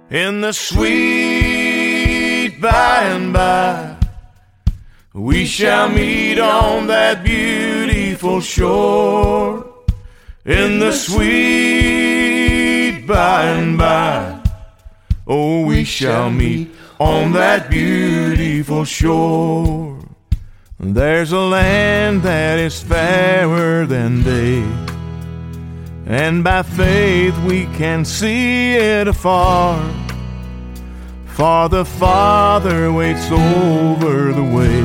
In the sweet by and by, we shall meet on that beautiful shore. In the sweet by and by, oh, we shall meet on that beautiful shore. There's a land that is fairer than day, and by faith we can see it afar. For the Father waits over the way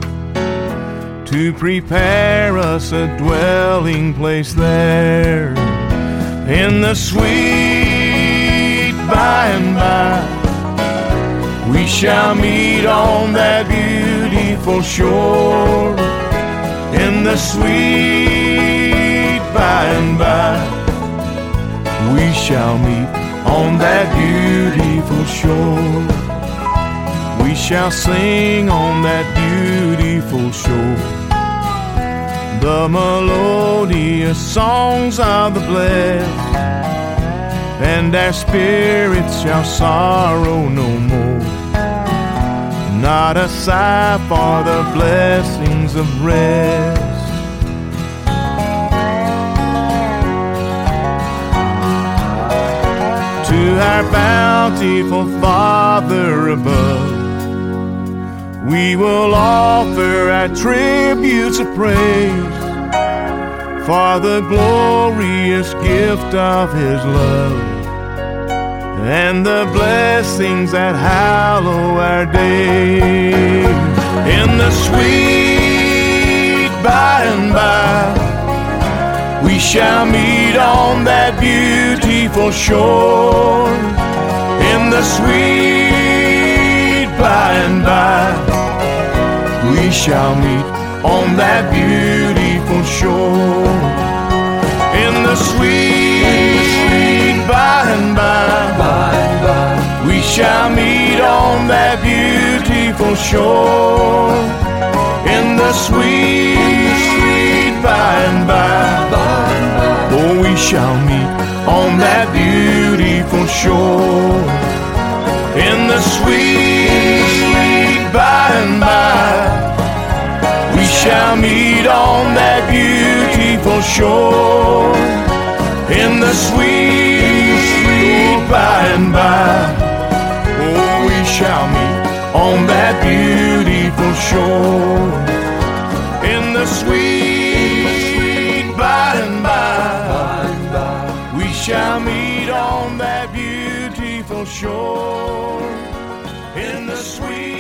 to prepare us a dwelling place there. In the sweet by and by, we shall meet on that beautiful shore. In the sweet by and by, we shall meet on that beautiful shore. We shall sing on that beautiful shore the melodious songs of the blessed, and our spirits shall sorrow no more. Not a sigh for the blessings of rest. To our bountiful Father above, we will offer our tributes of praise for the glorious gift of His love and the blessings that hallow our day. In the sweet by and by, we shall meet on that beautiful shore. In the sweet by and by, we shall meet on that beautiful shore. In the sweet by and by, we shall meet on that beautiful shore. In the sweet by and by, oh, we shall meet on that beautiful shore. In the sweet by and by, we shall meet on that beautiful shore. In the sweet by and by, oh, we shall meet on that beautiful shore. In the sweet by and by, we shall meet on that beautiful shore. In the sweet